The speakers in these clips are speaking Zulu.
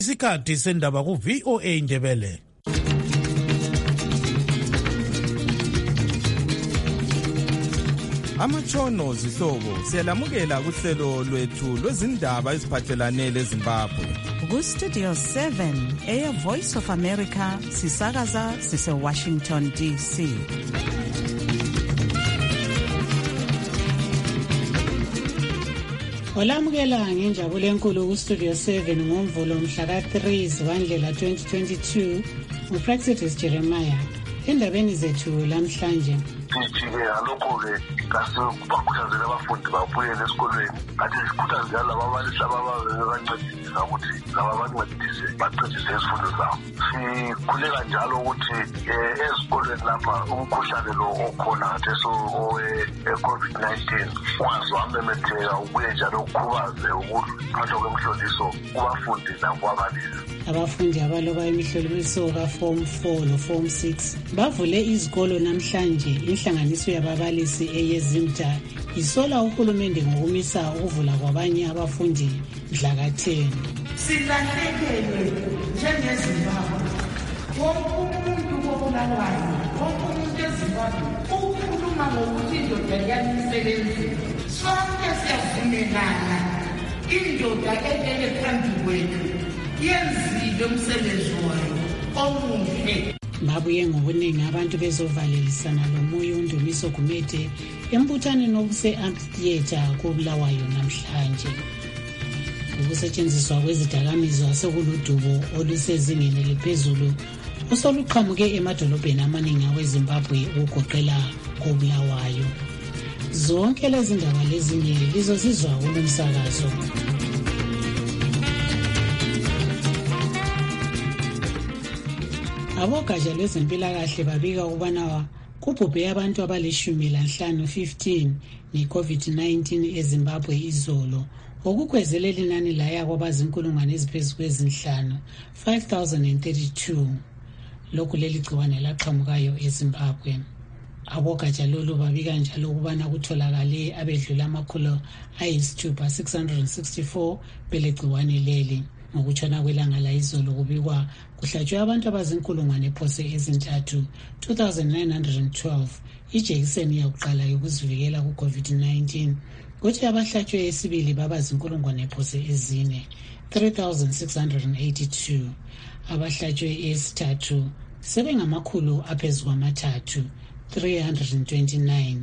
Isikhathi sendaba ku VOA Ndebele. Amatshono zihlobo siyalamukela kuhlelo lwethu lwezindaba eziphathelane leZimbabwe. Ku Studio 7 Air Voice of America sisakaza sise Washington DC. Olamukela ngenjabulo enkulu ku Studio 7 ngoMvulo mhla ka-3 Zibandlela 2022 uPractice Jeremiah. Endabeni zethu lamhlanje sijike ngalokho-ke kasibakhuthazela abafundi babuyele esikolweni kanti sikhuthaze laba abalisi ababancedisa ukuthi laba bancedise baqedise izifundo zabo. Sikhuleka njalo ukuthi ezikolweni lapha umkhuhlane lo okhona khathesi owe-COVID-19 ungaze wamemetheka ubuye njalo ukhubaze ukuphathwa kwemhloliso kubafundi nakwabalisi. Abafundi abaloba imihloliso ka-Form 4 no-Form 6 bavule izikolo namhlanje. Inhlanganiso yababalisi eyeZimta isola uhulumende ngokumisa ukuvula kwabanye abafundi mhla ka-10. Silahlekelwe njengeZimbabwe. Wonke umuntu wobulawayo, wonke umuntu eZimbabwe ukhuluma ngokuthi indoda yamisebenzi. Sonke siyavumelana indoda elele phambi kwethu yenzile umsebenzi wayo omuhle. Babuye ngobuningi abantu bezovalelisana lomoya uNdumiso Gumede embuthaneni obuse-amphitheatre koBulawayo namhlanje. Ukusetshenziswa kwezidakamizwa sekuludubo olusezingeni eliphezulu osoluqhamuke emadolobheni amaningi aweZimbabwe ukugoqela koBulawayo. Zonke lezi ndaba lezinye lizozizwa kulomsakazo. Abogatsha lwezempilakahle babika ukubana kubhubhe abantu abali-15 ne-COVID-19 eZimbabwe izolo, okukhwezelela inani laya kwabazinkulungwane eziphezu kwezinhlanu 5,032. Lokhu leli gciwane laqhamukayo eZimbabwe. Abogatsha lolu babika njalo ukubana kutholakale abedlula amakhulu ayisithupha 664 belegciwane leli. Ngokutshona kwelanga layizolo kubikwa kuhlatshwe abantu abazinkulungwane phose ezintathu 2,912 ijekiseni yakuqala yokuzivikela ku-COVID-19, kuthi abahlatshwe esibili babazinkulungwane phose ezine 3,682. Abahlatshwe esithathu sebengamakhulu aphezu kwamathathu 329.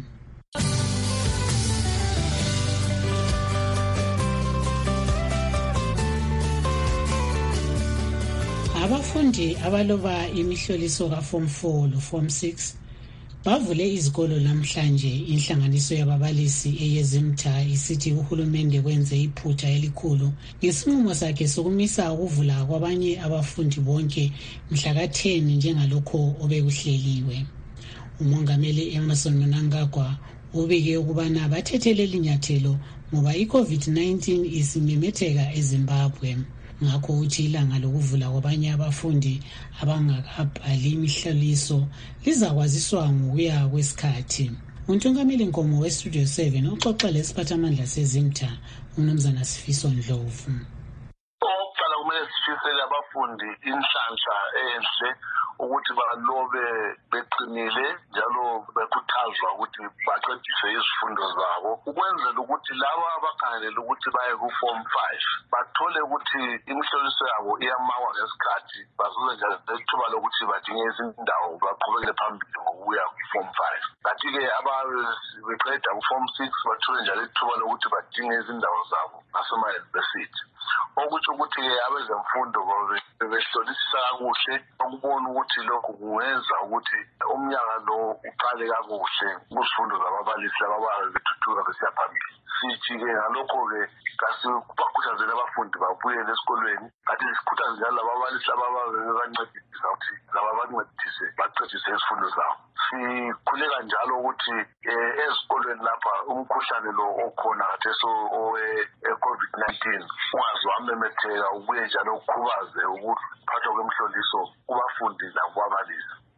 Abafundi abaloba imihloliso ka-Form 4 no-Form 6 bavule izikolo namhlanje. Inhlanganiso yababalisi eyeZimta isithi uhulumende kwenze iphutha elikhulu ngesinqumo sakhe sokumisa ukuvula kwabanye abafundi bonke mhla ka-10 njengalokho obekuhleliwe. Umongameli Emmerson Mnangagwa ubike ukubana bathethelele inyathelo ngoba i-COVID-19 isimemetheka eZimbabwe. Ngakho uthi ilanga lokuvula kwabanye abafundi abangakabhali imihloliso lizakwaziswa ngokuya kwesikhathi. Untungameli Nkomo weStudio 7 uxoxa lesiphathamandla seZimta uMnumzana Sifiso Ndlovu. Oqala kumele sifisele abafundi inhlanhla enhle ukuthi balobe beqinile njalo bekhuthazwa ukuthi baqedise izifundo zabo ukwenzela ukuthi laba abakhangelela ukuthi baye ku-Form 5 bathole ukuthi imihloliso yabo iyamakwa ngesikhathi, bazuze njalo ithuba lokuthi badinge izindawo baqhubekele phambili ngokuya ku-Form 5. Kanti-ke beqeda ku-Form 6 bathole njalo ithuba lokuthi badinge izindawo zabo nasema-university. Okutsho ukuthi-ke abezemfundo bebehlolisisa kakuhle ukubona ukuthi lokhu kungenza ukuthi umnyaka lo uqale kakuhle kuzifundo zababalisi ababayo bethuthuka besiya phambili. Sithi-ke ngalokho-ke kasibakhuthazela abafundi babuyele esikolweni kanti sikhuthaze njalo laba abalisi ababancedisa ukuthi laba bancedise baqedise izifundo zabo. Sikhuleka njalo ukuthi ezikolweni lapha umkhuhlane lo okhona khathesi owe-COVID-19 ungaze wamemetheka ubuye njalo ukhubaze ukuphathwa kwemhloliso kubafundi nakwabalisi.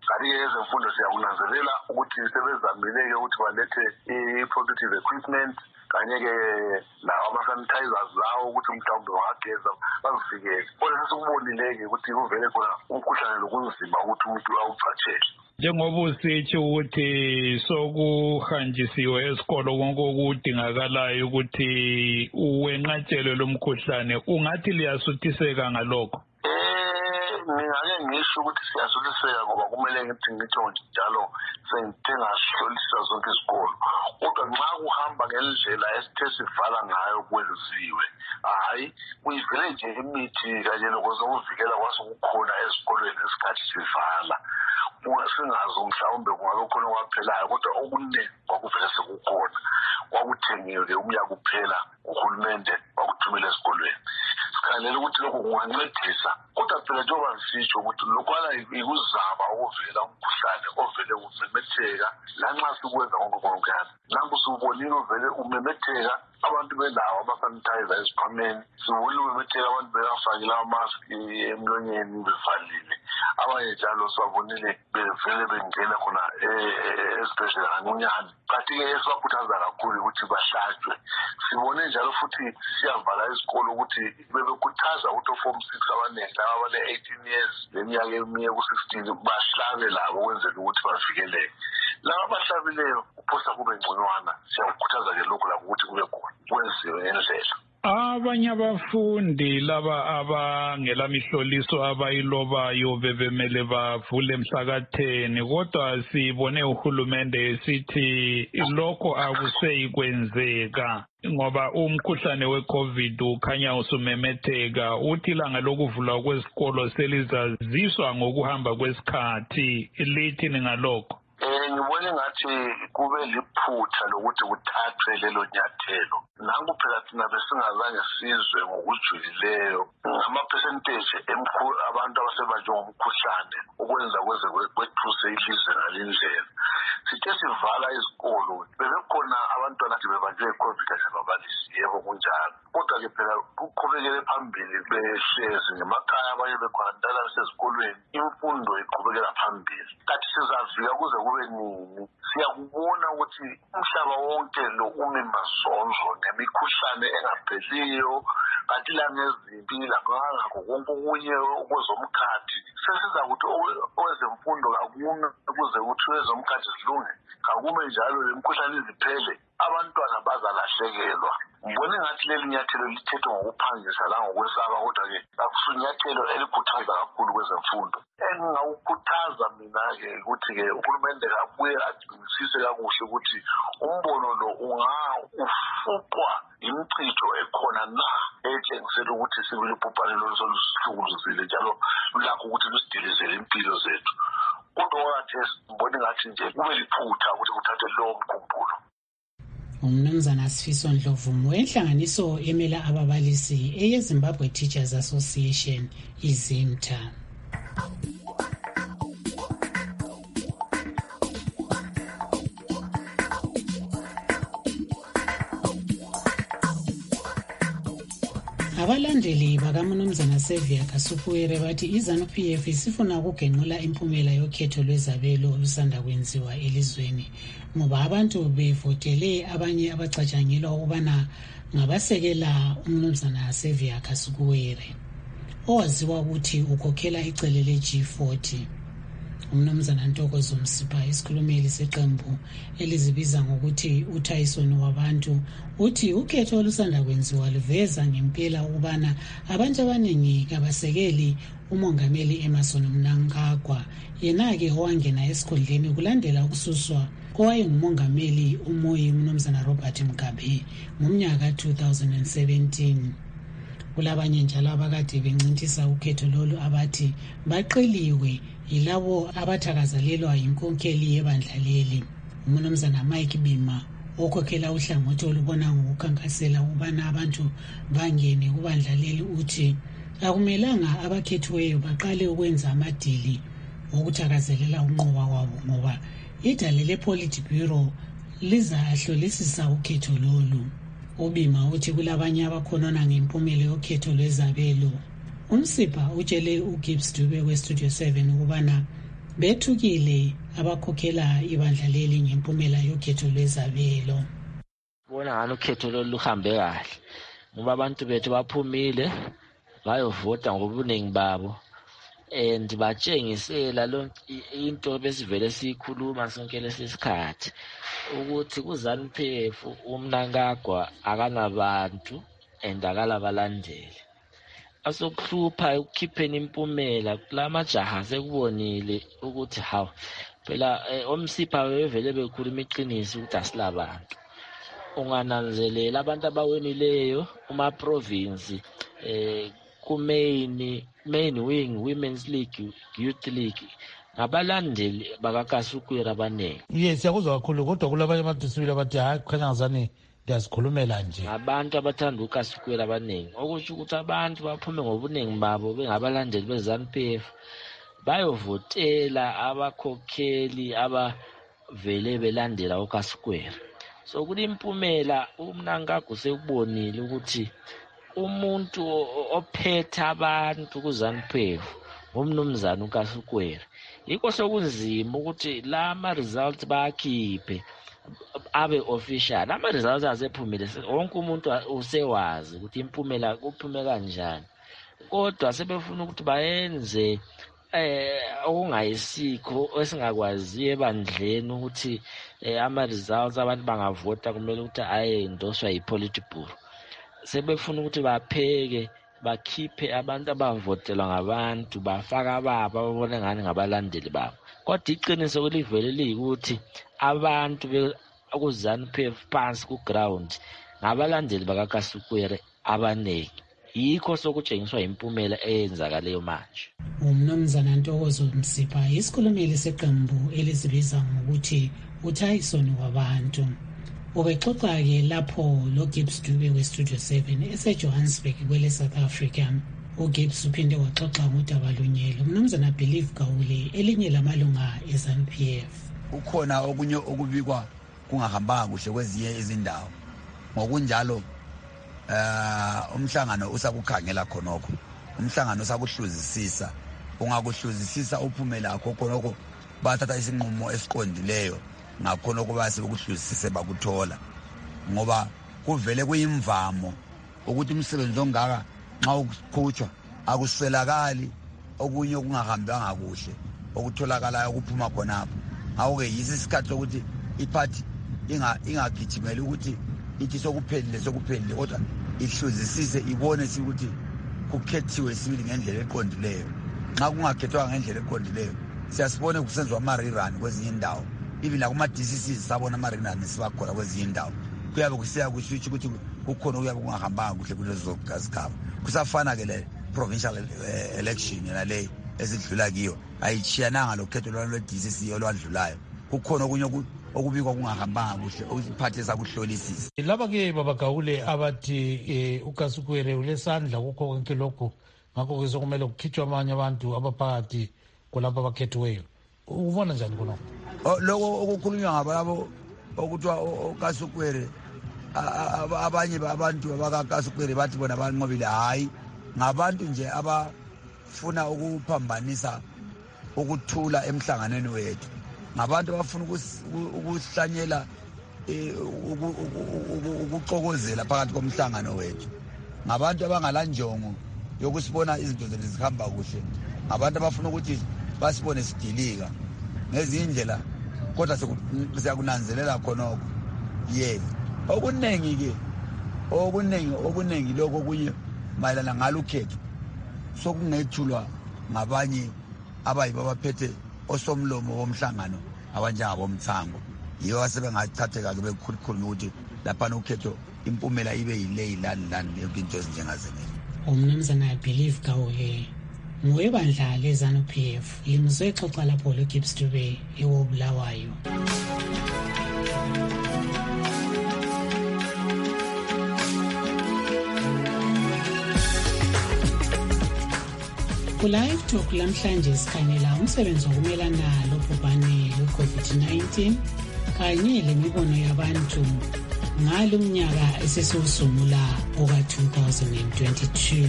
kanti-ke ezemfundo siyakunanzelela ukuthi sebezamile-ke ukuthi balethe i-protective equipment kanye-ke lawo ama-sanitizers lawo ukuthi mhlawumbe wangageza bazivikele. Kodwa sesikubonile-ke ukuthi kuvele khona umkhuhlane lokunzima ukuthi umuntu awuphathele. Njengoba usitsho ukuthi sokuhanjisiwe esikolo konke okudingakalayo ukuthi uwenqatshelwe lo mkhuhlane, ungathi liyasuthiseka ngalokho? Ngingake ngisho ukuthi siyasuthiseka ngoba kumele ngithi ngitsho njalo sengithe ngasihlolisisa zonke izikolo. Kodwa nxa kuhamba ngendlela esithe sivala ngayo kwenziwe, hayi kuyivele nje imithi kanye lokuvikela kwasekukhona ezikolweni esikhathi sivala. Singazi mhlawumbe kungabe khona kwaphelayo, kodwa okuningi kwakuvele sekukhona. Kwakuthengiwe umnyaka uphela uhulumende wakuthumela esikolweni. Sikhalela ukuthi lokho kungancedisa, kodwa phela njengoba ngisitsho ukuthi lokhwana ikuzama ukuvela umkhuhlane ovele umemetheka lanxa sikwenza konke. Nanku siwubonile uvele umemetheka, abantu belawo ama-sanitizer ezikhwameni, siwubonile umemetheka abantu belafakile ama-mask emlonyeni bevalile. Abanye njalo sibabonile bevele bengena khona esibhedlela kancinyane. Kanti-ke esibakhuthaza kakhulu ukuthi bahlatshwe. Sibone njalo futhi siyavala izikolo ukuthi bebekhuthaza ukuthi o-form 6 abaningi laba abale-18 years leminyaka emiye ku-16 bahlabe labo ukwenzela ukuthi bavikeleke. Laba abahlabileyo kuphosa kube ngconywana. Siyakukhuthaza-ke lokhu labo ukuthi kube khona kwenziwe ngendlela. Abanye abafundi laba abangela mihloliso abayilobayo bebemele bavule mhla ka-10, kodwa sibone uhulumende esithi lokho akuseyikwenzeka ngoba umkhuhlane we-COVID ukhanya usumemetheka. Uthi ilanga lokuvulwa kwesikolo selizaziswa ngokuhamba kwesikhathi, lithini ngalokho? Ngibona ngathi kube liphutha lokuthi kuthathwe lelo nyathelo. Nangu phela thina besingazange sizwe ngokujulileyo ngama-percentage abantu abasebanjwe ngomkhuhlane ukwenza kwethuse ilizwe ngalindlela. Sithe sivala izikolo bebekhona abantwana athi bebanjwe i-COVID kanye nababalisi, yebo kunjalo. Kodwa-ke phela kuqhubekele phambili behlezi ngemakhaya, abanye bekhwanantala besezikolweni, imfundo iqhubekela phambili. Kanti sizafika kuze kube nini? Siyakubona ukuthi umhlaba wonke lo umi mazonzo nemikhuhlane engapheliyo, kanti la ngezimpi lakho konke okunye okwezomkhathi. Sesiza ukuthi owezemfundo kakume ukuze ukuthi owezomkhathi zilunge, kakume njalo le mkhuhlane iziphele, abantwana bazalahlekelwa. Ngibona ngathi leli nyathelo lithethwe ngokuphangisa la ngokwesaba, kodwa-ke akusunyathelo elikhuthaza kakhulu kwezemfundo. Engingawukhuthaza mina-ke ukuthi-ke uhulumende kabuye aqinisise kakuhle ukuthi umbono lo ufuqwa imicijo ekhona na etshengisela ukuthi sibili ubhubhane lolusihlukuluzile njalo lulakho ukuthi lusidilizele impilo zethu. Kodwa wakhe ngibona ngathi nje kube liphutha ukuthi kuthathe lowo mkhumbulo. Umnumzana Sifiso Ndlovu wenhlanganiso emela ababalisi eyeZimbabwe Teachers Association iZimta. Abalandeli bakaMnumzana Xavier Kasukuwere bathi iZANU-PF isifuna ukugenqula impumela yokhetho lwezabelo olusanda kwenziwa elizweni ngoba abantu bevotele abanye abacatshangelwa ukubana ngabasekela uMnumzana Xavier Kasukuwere owaziwa ukuthi ukhokhela icele le-G40. Umnumzana Ntokozo Msipha, isikhulumeli seqembu elizibiza ngokuthi uTyson wabantu, uthi ukhetho olusanda kwenziwa luveza ngempela ukubana abantu abaningi kabasekeli umongameli Emmerson Mnangagwa, yena-ke owangena esikhundleni kulandela ukususwa kowayengumongameli uMoyi uMnumzana Robert Mugabe ngomnyaka 2017. Kulabanye njalo abakade bencintisa ukhetho lolu abathi baqeliwe yilabo abathakazelelwa yinkokheli yebandla leli. uMnumzana Mike Bima okhokhela uhlangothi olubona ngokukhankasela ukubana abantu bangene kubandla leli uthi akumelanga abakhethiweyo baqale ukwenza amadili okuthakazelela unqoba kwabo ngoba idale le-Politburo lizahlolisisa ukhetho lolu. Ubima uthi kulabanye abakhonona ngempumela yokhetho lwezabelo. uMsipha utshele uGibbs Dube weStudio 7 ukubana bethukile abakhokhela ibandla leli ngempumela yokhetho lwezabelo. Bona ngani ukhetho luhambe kahle ngoba abantu bethu baphumile bayovota ngobuningi babo and batshengisela into besivele siyikhuluma sonke lesisikhathi ukuthi kuZANU-PF uMnangagwa akanabantu and akalabalandeli. Asokuhlupha ukukhipheni impumela kulamajaha sekubonile ukuthi hawu phela omsipha bevele bekhuluma iqiniso ukuthi asilabantu. Ungananzelela abantu abawenileyo uma province ku main wing Women's League, Youth League ngabalandeli bakakasukwera abaningi. Yes, siyakuzwa kakhulu kodwa kulabanye amadisibili abathi hayi kukhanya ngazani ndiyasikhulumela nje. Abantu abathanda ukasukwera abaningi okusho ukuthi abantu baphume ngobuningi babo bengabalandeli beZANU-PF bayovotela abakhokheli abavele belandela ukasukwera. So kulimpumela uMnangagwa sekubonile ukuthi umuntu ophethe abantu kuZANU-PF ngumnumzana uKasukwera. Yikho sokunzima ukuthi lama results bakhiphe abe official. Ama results azephumile wonke umuntu usewazi ukuthi impumela kuphume kanjani. Kodwa sebefuna ukuthi bayenze okungayisikho esingakwazi ebandleni ukuthi ama results abantu bangavota kumele ukuthi ayendoswa yiPolitburo. Sebefuna ukuthi bapheke bakhiphe abantu abavotelwa ngabantu bafaka ababa babone ngani ngabalandeli babo. Kodwa iqiniso kulivele likuthi abantu kuZANU-PF phansi ku ground ngabalandeli bakakasukwere abaningi. Yikho sokutshengiswa impumela eyenzakaleyo manje. Umnumzana Ntokozo Msipha isikhulumeli seqembu elizibiza ngokuthi uTyson wabantu. Ubexoxa-ke lapho loGibbs Dube weStudio 7 eseJohannesburg kwele South Africa. UGibbs uphinde waxoxa ngodaba lunyelo. Umnumzana Believe Gawule elinye lamalunga eZANU-PF. Ukhona okunye okubikwa kungahambanga kuhle kwezinye izindawo. Ngokunjalo umhlangano usakukhangela khonokho. Umhlangano usakuhluzisisa. Ungakuhluzisisa uphume lakho khonokho bathatha isinqumo esiqondileyo. Ngakhona kuba sebekuhluzisise bakuthola ngoba kuvele kuyimvamo ukuthi umsebenzi ongaka nxa ukukhutshwa akuswelakali okunye okungahambanga kuhle okutholakalayo ukuphuma khonapho. Ngakho-ke yisi isikhathi sokuthi iphathi ingagijimeli ukuthi ithi sokuphelile kodwa ihluzisise ibone ukuthi kukhethiwe sibili ngendlela eqondileyo. Nxa kungakhethwanga ngendlela eqondileyo siyasibone kusenziwa ama-rerun kwezinye indawo. Even kuma-DCC sabona ama-rerun sibakhona kwezinye indawo. Kuyabe kusiya kusho ukuthi kukhona okuyabe kungahambanga kuhle kulezo zigaba. Kusafana-ke le provincial election nale esidlula kiyo ayichiyananga lokhetho lwe-DCC olwadlulayo. Kukhona okunye okubikwa kungahambanga kuhle okuphathe sakuhlolisisa. Laba-ke babagawule abathi uKasukwere ulesandla kukho konke lokhu ngakho-ke sokumele kukhitshwe amanye abantu abaphakathi kulapho abakhethiweyo. Ubona njani khona? Lokho okukhulunywa ngabalabo okuthiwa uKasukwere abanye abantu abakakasukwere bathi bona banqobile. Hayi, ngabantu nje abafuna ukuphambanisa ukuthula emhlanganweni wethu. Ngabantu abafuna ukuhlanyela ukuxokozela phakathi komhlangano wethu. Ngabantu abangalanjongo yokusibona izinto zethu zihamba kuhle. Ngabantu abafuna ukuthi basibone sidilika ngezindlela kodwa siyakunanzelela khonokho. Yes. Okuningi lokho okunye mayelana ngalukhetho sokungethulwa ngabanye abayibo abaphethe osomlomo bomhlangano abanjengabomthango. Yibo asebengathatheka-ke bekhulukhulu ukuthi laphana ukhetho impumela ibe yileyilani yonke into ezinjengazenele. Umnumzana Believe Gawule ngowebandla leZANU-PF limuzwe exoxa lapho loGibbs Dube ewobulawayo. Ku-Live Talk lamhlanje sikhangela umsebenzi wokumelana lobhubhane lwe-COVID-19 kanye lemibono yabantu ngalo mnyaka esesiwusungula oka-2022.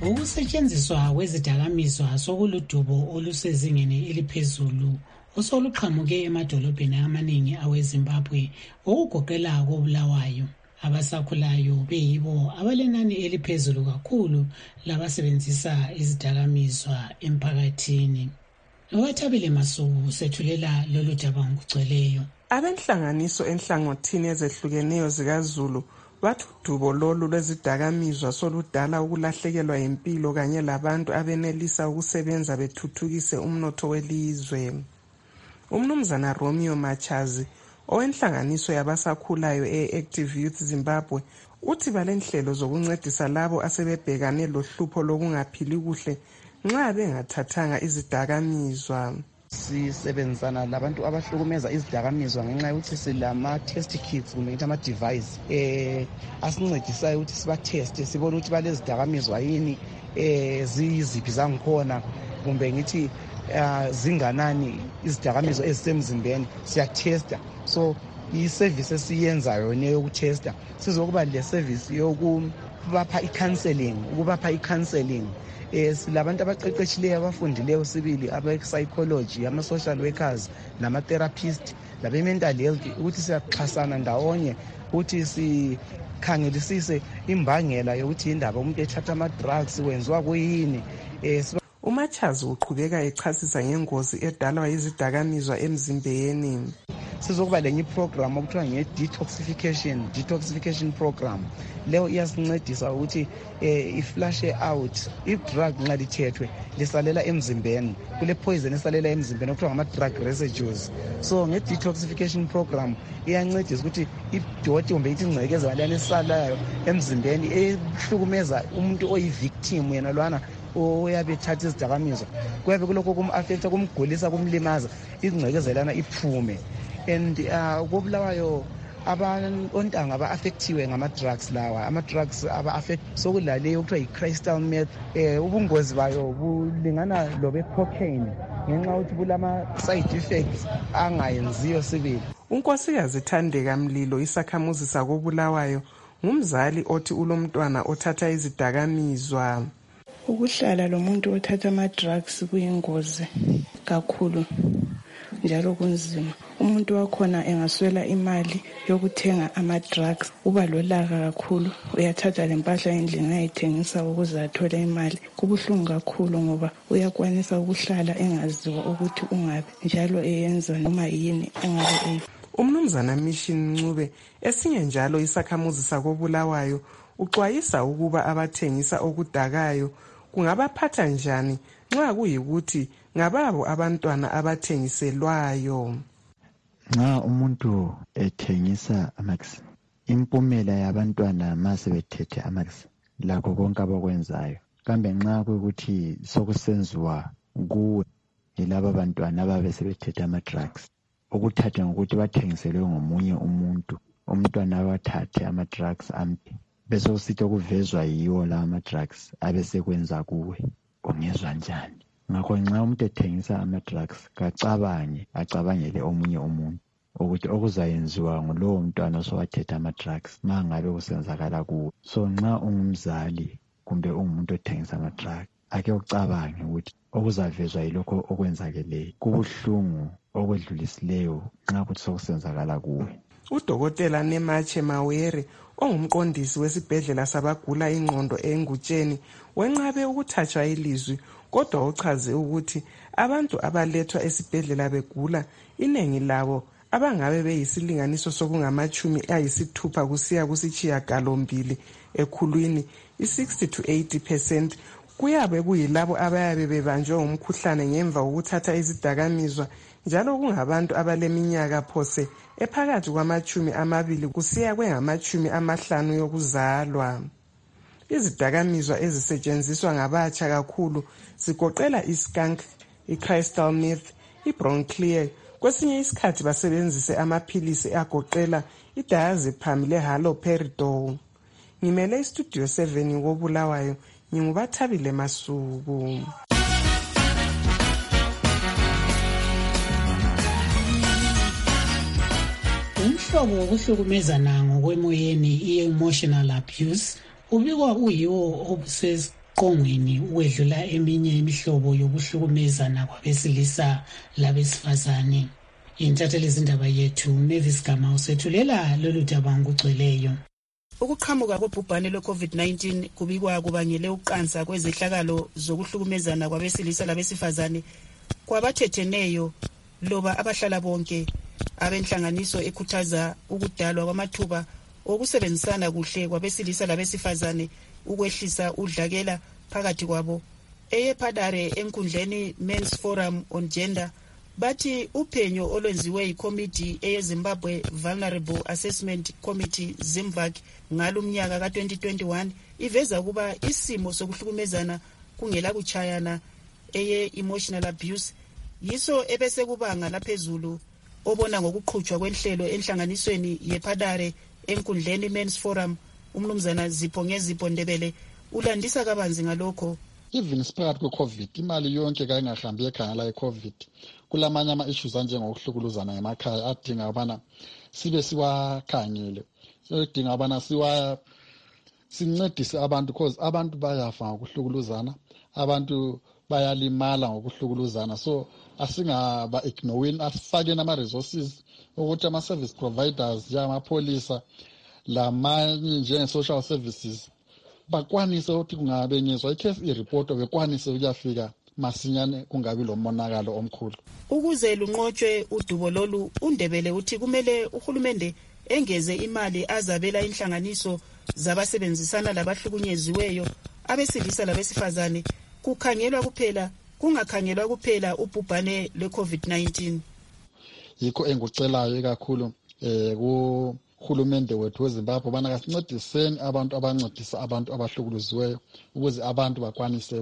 Ukusetshenziswa kwezidakamizwa sokuludubo olusezingeni eliphezulu osoluqhamuke emadolobheni amaningi aweZimbabwe okugoqela koBulawayo. Abasakhulayo beyibo abalenani eliphezulu kakhulu labasebenzisa izidakamizwa emphakathini. Wathabile Masuku sethulela lolu daba ngokugcweleyo. Abenhlanganiso enhlangothini ezehlukeneyo zikaZulu bathi udubo lolu lwezidakamizwa soludala ukulahlekelwa impilo kanye labantu abenelisa ukusebenza bethuthukise umnotho welizwe. Umnumzana Romeo Machazi owenhlanganiso yabasakhulayo e-Active Youth Zimbabwe uthi balenhlelo zokuncedisa labo asebebhekane lohlupho lokungaphili kuhle nxa bengathathanga izidakamizwa. Sisebenzisana labantu abahlukumeza izidakamizwa ngenxa yokuthi silama test kits kumbe ngithi ama device asincedisayo ukuthi sibateste sibone ukuthi balezidakamizwa yini ziyiziphi zangikhona kumbe ngithi zinganani izidakamizwa ezisemzimbeni siyatesta. So i-service esiyenzayo yona yokutesta sizokuba le service yokubapha i-counseling silabantu abaqeqeshileyo abafundileyo sibili aba-psychology, ama-social workers nama-therapist labe-mental health ukuthi siyaxhasana ndawonye ukuthi sikhangelisise imbangela yokuthi indaba umuntu ethatha ama-drugs wenziwa kuyini. uMachazi uqhubeka echasisa ngengozi edalwa yizidakamizwa emzimbeni. Sizokuba lenye iprogram okuthiwa nge-detoxification program. Leyo iyasincedisa ukuthi iflashe out i-drug nxa lithethwe lisalela emzimbeni. Kule poison esalela emzimbeni okuthiwa ngama-drug residues. So nge-detoxification program iyancedisa ukuthi idoti kumbe ithi ingcekeza lana esalayo emzimbeni ehlukumeza umuntu oyi-victim yena lwana oyabe ethatha izidakamizwa kuyabe kulokho kum-affecta kumgulisa kumlimaza ingcekezelana iphume. And koBulawayo ontanga aba-affectiwe ngama-drugs lawa ama-drugs aba-affect sokulaleyo okuthiwa yi-crystal meth. Ubungozi bayo bulingana lobe-cocaine ngenxa yokuthi bulama-side effects angayenziyo sibili. uNkosikazi Thandeka Mlilo isakhamuzi sakoBulawayo ngumzali othi ulomntwana othatha izidakamizwa. Ukuhlala lo muntu othatha ama-drugs kuyingozi kakhulu njalo kunzima. Umuntu wakhona engaswela imali yokuthenga ama-drugs uba lolaka kakhulu, uyathatha lempahla endlini ayithengisa ukuze athole imali. Kubuhlungu kakhulu ngoba uyakwanisa ukuhlala engaziwa ukuthi ungabe njalo eyenza noma yini engabe Umnumzana Mission Ncube esinye njalo isakhamuzi sakoBulawayo uxwayisa ukuba abathengisa okudakayo kungabaphatha njani nxa kuyikuthi ngababo abantwana abathengiselwayo. Nxa umuntu ethengisa amax, impumela yabantwana mase bethethe amax lakho konke abakwenzayo. Kambe nxa kuyikuthi sokusenziwa kuwe yilabo abantwana ababe sebethethe ama-drugs, ukuthatha ngokuthi bathengiselwe ngomunye umuntu, umntwana abathathe ama-drugs ampe bese usithi okuvezwa yiwo la ama-drugs abesekwenza kuwe, ungezwa njani? Ngakho nxa umuntu ethengisa ama-drugs acabangele omunye umuntu ukuthi okuzayenziwa ngulowo mntwana osowathetha ama-drugs ma ngabe kusenzakala kuwe. So nxa ungumzali kumbe ungumuntu othengisa ama-drugs ake ucabange ukuthi okuzavezwa yilokho okwenzakeleyo. Kubuhlungu okwedlulisileyo nxa kuthi sokusenzakala kuwe. Udokotela Nemache Mawere ongumqondisi wesibhedlela sabagula ingqondo eNgutsheni wenqabe ukuthathwa ilizwi, kodwa uchaze ukuthi abantu abalethwa esibhedlela begula inengi labo abangabe beyisilinganiso sokungama-60 kusiya kusishiyagalombili ekhulwini, i-60 to 80% kuyabe kuyilabo abayabe bebanjwe umkhuhlane ngemva kokuthatha izidakamizwa, njalo kungabantu abaleminyaka phose ephakathi kwama-20 kusiya kwengama-50 yokuzalwa. Izidakamizwa ezisetshenziswa ngabatsha kakhulu zigoqela iskunk, i-crystal meth, i-bronchlear. Kwesinye isikhathi basebenzise amaphilisi agoqela idiazepam le-haloperidol. Ngimele istudio 7 koBulawayo, ngingubathabile Masuku. Umhlobo wokuhlukumezana ngokwemoyeni i-emotional abuse ubikwa uyiwo qongweni ukwedlula eminye imihlobo yokuhlukumezana kwabesilisa labesifazane. Intatheli zindaba yethu Mavis Gama usethulela lolu daba ngokugcweleyo. Ukuqhamuka kobhubhane lwe-COVID-19 kubikwa kubangele ukuqansa kwezehlakalo zokuhlukumezana kwabesilisa labesifazane kwabathetheneyo loba abahlala bonke. Abenhlanganiso ekhuthaza ukudalwa kwamathuba okusebenzisana kuhle kwabesilisa labesifazane ukwehlisa udlakela phakathi kwabo. EPhadare enkundleni Men's Forum on Gender bathi uphenyo olwenziwe yikomiti eyeZimbabwe Vulnerable Assessment Committee ZIMVAC ngalumnyaka ka-2021 iveza ukuba isimo sokuhlukumezana kungela kuchayana emotional abuse yiso ebese kubanga laphezulu obona ngokuqhutshwa kwenhlelo enhlanganisweni yePhadare enkundleni Men's Forum. Umnumzana Zipho Ngezipho Ndebele ulandisa kabanzi ngalokho. Even spread kwe-COVID imali yonke kayingahambi ekhangela i-COVID kulamanye ama-issues anjengokuhlukuluzana emakhaya adinga ubana sibe siwakhangele, sidinga ubana sincedise abantu because abantu bayafa ngokuhlukuluzana, abantu bayalimala ngokuhlukuluzana. So asingaba-ignoring, asifakeni ama-resources ukuthi ama-service providers njengamapolisa lamanye njenge-social services bakwanise ukuthi kungabe ngizwa icase ireport bekwanise ukuyafika masinyane kungabi lo monakalo omkhulu. Ukuze lunqotshwe udubo lolu, uNdebele uthi kumele uhulumende engeze imali azabela inhlanganiso zabasebenzisana labahlukunyeziweyo abesilisa labesifazane kungakhangelwa kuphela ubhubhane lwe-COVID-19. Yikho engucelayo kakhulu kuhulumende wethu weZimbabwe bana kasincediseni abantu abancedisa abantu abahlukuluziweyo ukuze abantu bakwanise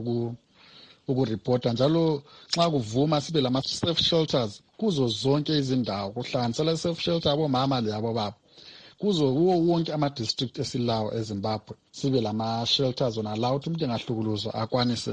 ukureport njalo xa kuvuma sibe lama safe shelters kuzo zonke izindawo, kuhlanganisela safe shelter abomama labo baba kuzo wonke ama-district esilawo eZimbabwe sibe lama shelters ona la ukuthi umuntu engahlukuluzwa akwanise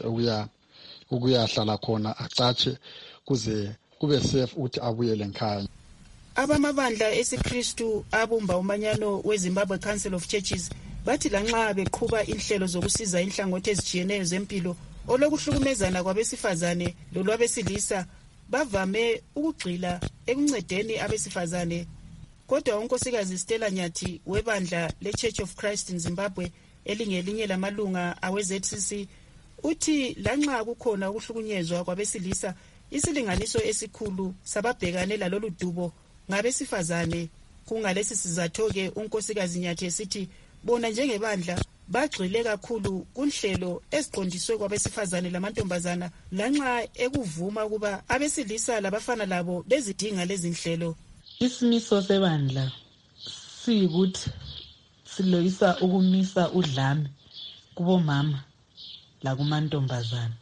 ukuyahlala khona acatshe kuze kube safe ukuthi abuyele nkhaya. Abamabandla esiKristu abumba umanyano weZimbabwe Council of Churches bathi lanxa beqhuba inhlelo zokusiza inhlangothi ezijiyeneyo zempilo olokuhlukumezana kwabesifazane lolwabesilisa bavame ukugxila ekuncedeni abesifazane. Kodwa unkosikazi Stella Nyathi webandla leChurch of Christ in Zimbabwe elingelinye lamalunga awe-ZCC uthi lanxa kukhona ukuhlukunyezwa kwabesilisa isilinganiso esikhulu sababhekane lalolu dubo ngabesifazane. Kungalesi sizatho-ke unkosikazi Nyathi esithi bona njengebandla bagxile kakhulu kunhlelo eziqondiswe kwabesifazane lamantombazana lanxa ekuvuma ukuba abesilisa labafana labo bezidinga lezi nhlelo. Isimiso sebandla siyikuthi siloyisa ukumisa udlame kubomama lakumantombazana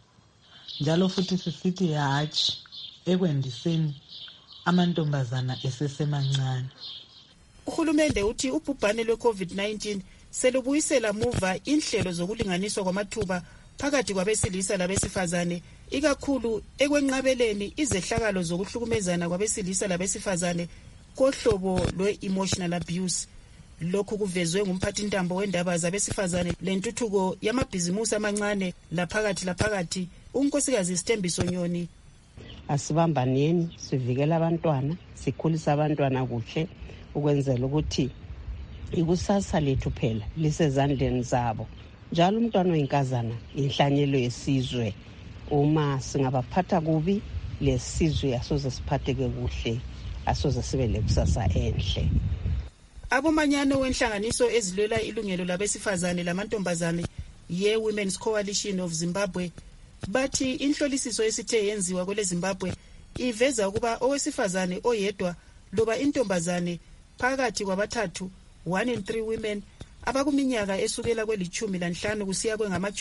njalo futhi sisithi hatshi ekwendiseni amantombazana esesemancane. Uhulumende uthi ubhubhane lwe-COVID-19 selubuyisela muva inhlelo zokulinganiswa kwamathuba phakathi kwabesilisa labesifazane ikakhulu ekwenqabeleni izehlakalo zokuhlukumezana kwabesilisa labesifazane kohlobo lwe-emotional abuse. Lokhu kuvezwe ngumphathintambo wendaba zabesifazane lentuthuko yamabhizimusi amancane laphakathi unkosikazi Sithembiso Nyoni. Asibambaneni sivikela abantwana, sikhulisa abantwana kuhle ukwenzela ukuthi ikusasa lethu phela lisezandleni zabo. Njalo umntwana oyinkazana inhlanyelo yesizwe. Uma singabaphatha kubi lesizwe asoze siphatheke kuhle, asoze sibe lekusasa enhle. Abomanyano wenhlanganiso ezilwela ilungelo labesifazane lamantombazane ye-Women's Coalition of Zimbabwe bathi inhlolisiso esithe yenziwa kwele Zimbabwe iveza ukuba owesifazane oyedwa loba intombazane phakathi kwabathathu 1 in 3 women abakuminyaka esukela kweli-15 kusiya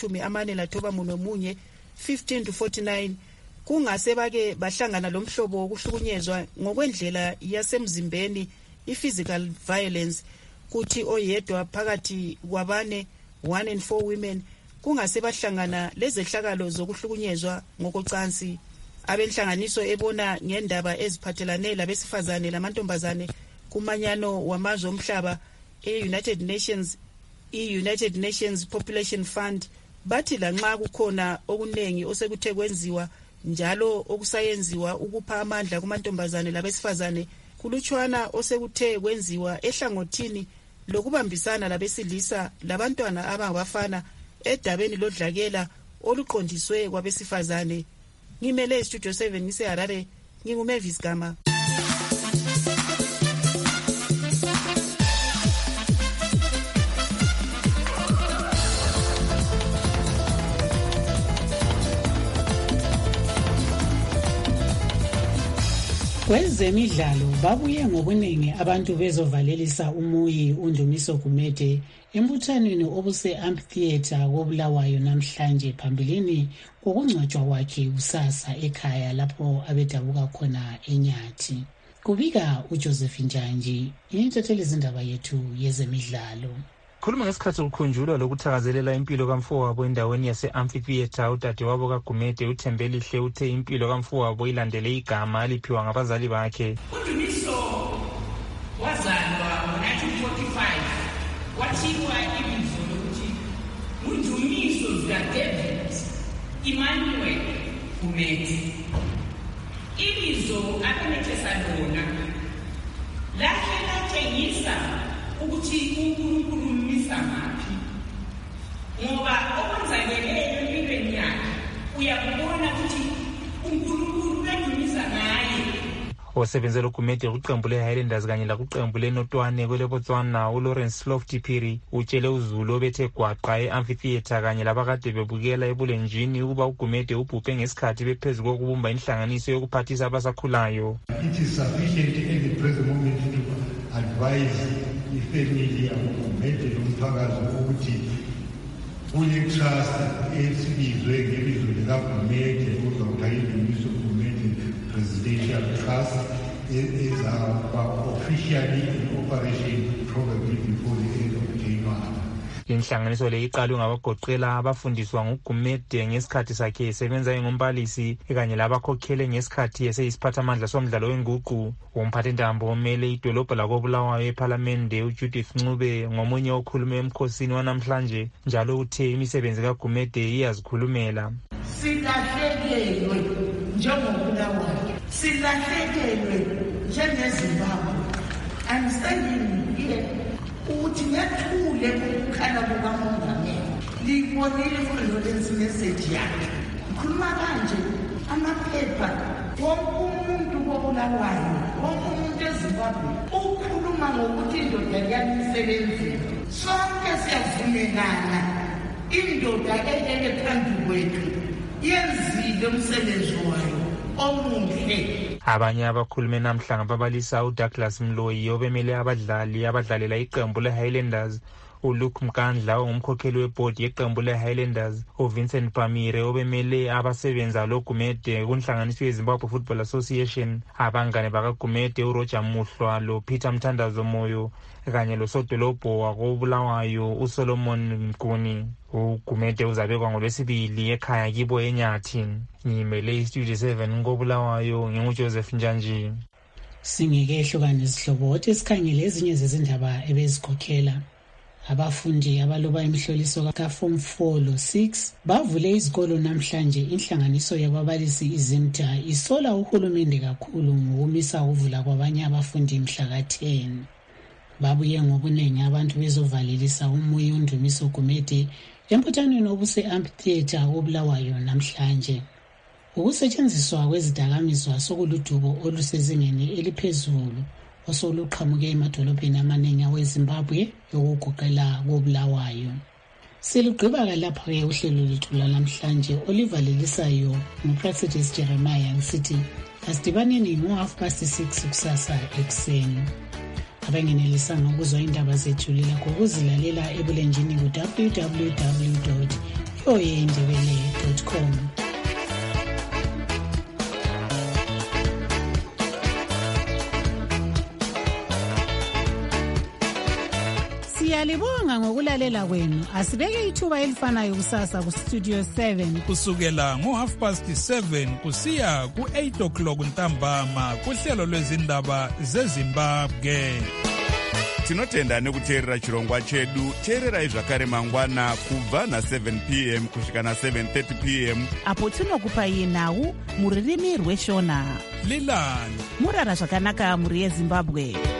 kwengama-41 15 to 49 kungase bake bahlangana lomhlobo wokuhlukunyezwa ngokwendlela yasemzimbeni i-physical violence, kuthi oyedwa phakathi kwabane 1 in 4 women kungase bahlangana lezehlakalo zokuhlukunyezwa ngokocansi. Abenhlanganiso ebona ngendaba eziphathelane labesifazane lamantombazane kumanyano wamazwe omhlaba e-United Nations Population Fund bathi lanxa kukhona okuningi osekuthe kwenziwa njalo okusayenziwa ukupha amandla kumantombazane labesifazane, kulutshwana osekuthe kwenziwa ehlangothini lokubambisana labesilisa labantwana abangabafana edabeni lodlakela oluqondiswe kwabesifazane. Ngimele Studio 7 ngiseHarare, nginguMavis Gama. Kwezemidlalo babuye ngobuningi abantu bezovalelisa umuyi uNdumiso Gumede embuthanweni obuse-amphitheatre koBulawayo namhlanje phambilini kokungcwatshwa kwakhe kusasa ekhaya lapho abedabuka khona eNyathi. Kubika uJoseph Njanji, intatheli izindaba yethu yezemidlalo. Khuluma ngesikhathi sokukhunjulwa lokuthakazelela impilo kamfowabo endaweni yase-amphitheatre, udadewabo kaGumede uThembelihle uthe impilo kamfowabo ilandele igama aliphiwa ngabazali bakhe. uNdumiso wazalwa ngo-1945 wathiwa ibizo lokuthi uNdumiso zikaDavid Emmanuel Gumede. Ibizo akamethesa lona lahle latshengisa ukuthi uNkulunkulu umisa ngaphi, ngoba okwenzakeleyo empilweni yakhe uyakubona ukuthi uNkulunkulu uyadumisa ngaye. Osebenzela uGumede kuqembu leHighlanders kanye lakuqembu leNotwane kweleBotswana uLawrence Lofty Phiri utshele uZulu obethe gwaqa e-amphitheatre kanye labakade bebukela ebulenjini ukuba uGumede ubhubhe ngesikhathi bephezu kokubumba inhlanganiso yokuphathisa abasakhulayo. It is sufficient at the present moment to advise ifamily yakuGumede nomphakathi ukuthi kune-trust esibizwe ngebizo likaGumede kuzawuthi iNdumiso Gumede Presidential Trust ezaba officially in operation probably before the end of January. Inhlanganiso le iqalwe ngabagoqela abafundiswa nguGumede ngesikhathi sakhe esebenza engumbalisi kanye labakhokhele ngesikhathi eseyisiphathamandla somdlalo wenguqu. Umphathintambo omele idolobha lakoBulawayo ePhalamende uJudith Ncube ngomunye okhulume emkhosini wanamhlanje, njalo uthe imisebenzi kaGumede iyazikhulumela. Silahlekelwe njengoBulawayo, silahlekelwe njengeZimbabwe. I'm standing here ukuthi ngethule ukukhala kukamongameli. Libonile i-condolence message yakhe. Ngikhuluma kanje, amaphepha wonke umuntu koBulawayo, wonke umuntu eZimbabwe ukhuluma ngokuthi indoda yamisebenzini. Sonke siyavumelana indoda eyeke phambi kwethu yenzile umsebenzi wayo omuhle. Abanye abakhulume namhlanje babalisa uDouglas Mloyi obemele abadlali abadlalela iqembu leHighlanders, uLuke Mkandla ongumkhokheli webhodi yeqembu leHighlanders, uVincent Pamire obemele abasebenza loGumede kunhlanganiso yeZimbabwe Football Association, abangane bakaGumede uRoger Muhlwa loPeter Mthandazo Moyo kanye losodolobho wakoBulawayo uSolomon Mkuni. uGumede uzabekwa ngoLwesibili ekhaya kibo eNyathi. Ngimele iStudio 7 koBulawayo, nginguJoseph Njanji. Singeke ehlukane izihlobothi esikhangele ezinye zezindaba ebezikhokhela. Abafundi abaloba imihloliso ka-Form 4 lo-6 bavule izikolo namhlanje. Inhlanganiso yababalisi iZimta isola uhulumende kakhulu ngokumisa ukuvula kwabanye abafundi mhla ka-10. Babuye ngobuningi abantu bezovalelisa umuyi uNdumiso Gumede embuthanweni obuse-amphitheatre koBulawayo namhlanje. Ukusetshenziswa kwezidakamizwa sokuludubo olusezingeni eliphezulu osoluqhamuke emadolobheni amaningi aweZimbabwe yokugoqela koBulawayo. Silugqiba lapha-ke uhlelo lethu lanamhlanje olivalelisayo nguPractice Jeremiah ngisithi asidibaneni ngo-6:30 kusasa ekuseni. Abangenelisanga ukuzwa indaba zethu lilakho ukuzilalela ebulenjini ku-www.yoyendebele.com. Siyalibonga ngokulalela kwenu. Asibeke ithuba elifanayo kusasa kuStudio 7 kusukela ngo-7:30 kusiya ku-8 o'clock ntambama kuhlelo lwezindaba zeZimbabwe. tinotenda nekuteerera chirongwa chedu. teererai zvakare mangwana kubva na7 p.m. kusvika na7:30 p.m. apo tinokupai nhau muririmi rweshona. Leland murara zvakanaka muri yeZimbabwe.